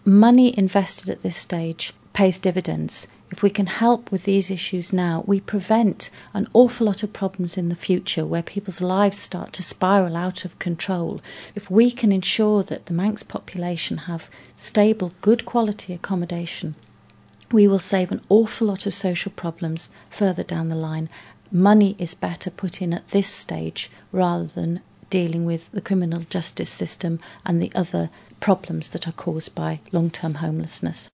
money invested at this stage pays dividends. If we can help with these issues now, we prevent an awful lot of problems in the future where people's lives start to spiral out of control. If we can ensure that the Manx population have stable, good quality accommodation, we will save an awful lot of social problems further down the line. Money is better put in at this stage rather than dealing with the criminal justice system and the other problems that are caused by long-term homelessness.